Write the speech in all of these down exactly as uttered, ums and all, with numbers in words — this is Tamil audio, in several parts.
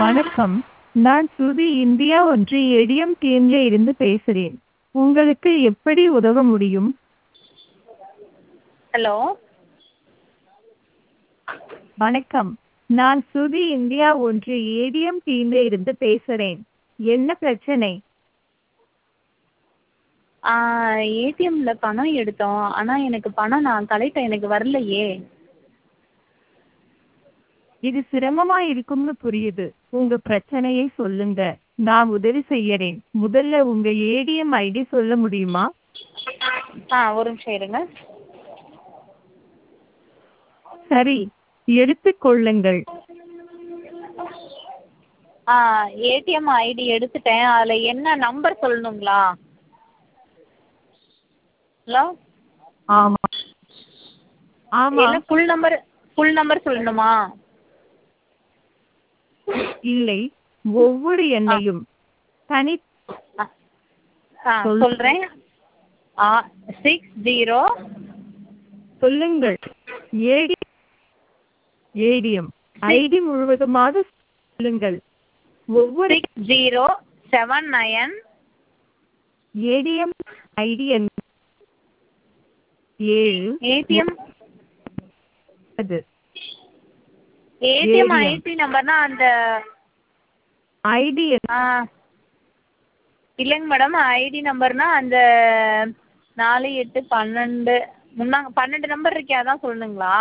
வணக்கம். நான் சுருதி இந்தியா ஒன்று ஏடிஎம் டீம்ல இருந்து பேசுறேன். உங்களுக்கு எப்படி உதவ முடியும்? ஹலோ வணக்கம். நான் சுருதி இந்தியா ஒன்று ஏடிஎம் டீம்ல இருந்து பேசுறேன். என்ன பிரச்சனை? ஏடிஎம்ல பணம் எடுத்தோம். ஆனால் எனக்கு பணம் நான் கலெக்ட் எனக்கு வரலையே. இது சிரமமா இருக்கும்னு புரியுது. உங்க பிரச்சனையை சொல்லுங்க. நான் உதவி செய்யறேன். முதல்ல உங்க ஏடிஎம் ஐடி சொல்ல முடியுமா? ஆ ஒரு நிமிஷம் இருங்க. சரி, எடுத்துக் கொள்ளுங்கள். ஆ ஏடிஎம் ஐடி எடுத்துட்டேன். அதில் என்ன நம்பர் சொல்லணுங்களா? ஹலோ ஆமா. ஆமா. என்ன ஃபுல் நம்பர் ஃபுல் நம்பர் சொல்லணுமா? இல்லை. ஒவ்வொரு ஆ எண்ணையும் தனி ஆ ஆ சொல் சொல்கிறேன். ஆ சிக்ஸ் ஜீரோ சொல்லுங்கள். ஏடி ஏடிஎம் சிக்ஸ் ஐடி முழுவதுமாக சொல்லுங்கள். ஒவ்வொரு six zero seven nine ATM ID ஏழு ஏடிஎம் ஒன்பது. ஏடிஎம் ஏடிஎம் ஐடி நம்பர்னா அந்த ஐடி ஆ இல்லைங்க மேடம். ஐடி நம்பர்னா அந்த நாலு எட்டு பன்னெண்டு முன்னாங்க பன்னெண்டு நம்பர் இருக்கே, அதான் சொல்லணுங்களா?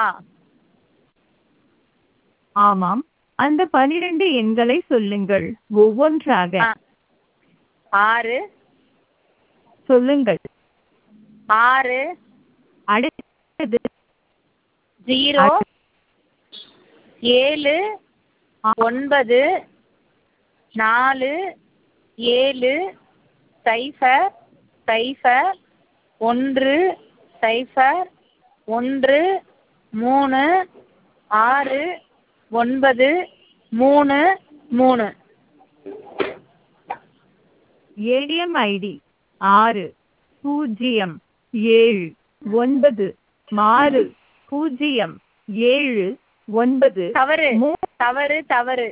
ஆமாம். அந்த பனிரெண்டு எண்களை சொல்லுங்கள். ஒவ்வொன்றாக ஆ ஆறு சொல்லுங்கள். ஆறு அடுத்தது ஜீரோ அடுத்து ஏழு ஒன்பது நாலு ஏழு சைஃபர் சைஃபர் ஒன்று சைஃபர் ஒன்று மூணு ஆறு ஒன்பது மூணு மூணு. ஏடிஎம் ஐடி ஆறு பூஜ்ஜியம் ஏழு ஒன்பது ஆறு பூஜ்ஜியம் ஏழு ஒன்பது தவறு மூ தவறு தவறு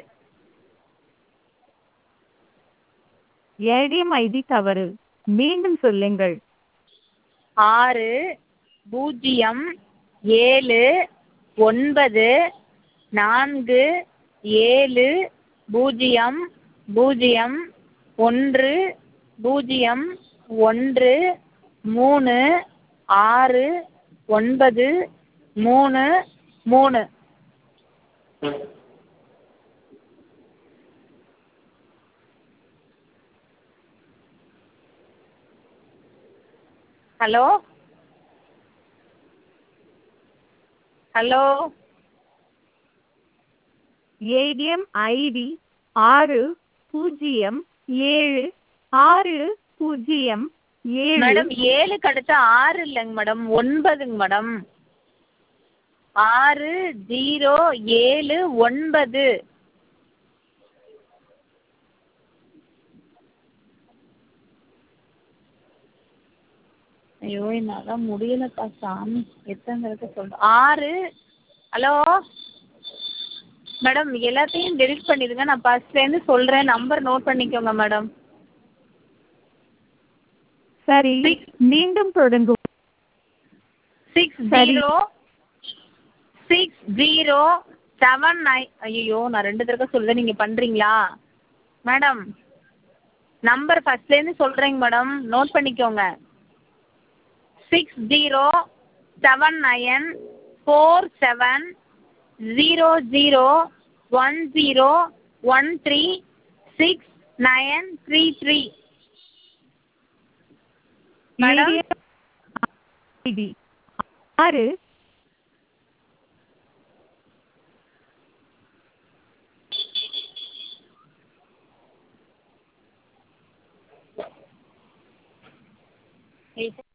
ஏடிஎம் ஐடி தவறு. மீண்டும் சொல்லுங்கள். ஆறு பூஜ்ஜியம் ஏழு ஒன்பது நான்கு ஏழு பூஜ்ஜியம் பூஜ்ஜியம் ஒன்று பூஜ்ஜியம் ஒன்று மூணு ஆறு ஒன்பது மூணு மூணு. ஹலோ ஹலோ ஏடிஎம் ஐடி ஆறு பூஜ்ஜியம் ஏழு ஆறு பூஜ்ஜியம் ஏழு. மேடம் ஏழுக்கு அடுத்து ஆறு இல்லைங்க மேடம், ஒன்பதுங்க மேடம். ஆறு ஜீரோ ஏழு ஒன்பது. ஐயோ என்னால் முடியலப்பா சாமி. எத்தங்கிறத சொல்கிறேன். ஆறு ஹலோ மேடம் எல்லாத்தையும் டெலிட் பண்ணிடுங்க. நான் ஃபஸ்ட்லேருந்து சொல்கிறேன். நம்பர் நோட் பண்ணிக்கோங்க மேடம். சரி, சிக்ஸ் மீண்டும் தொடங்கும். சிக்ஸ் சரி, zero six zero seven nine. ஐயோ நான் ரெண்டு தடவை சொல்லுவேன், நீங்கள் பண்ணுறீங்களா மேடம்? நம்பர் ஃபஸ்ட்லேருந்து சொல்கிறேங்க மேடம், நோட் பண்ணிக்கோங்க. Six zero seven nine four seven zero zero one zero one three six nine three three. Madam ATM ID ஆறு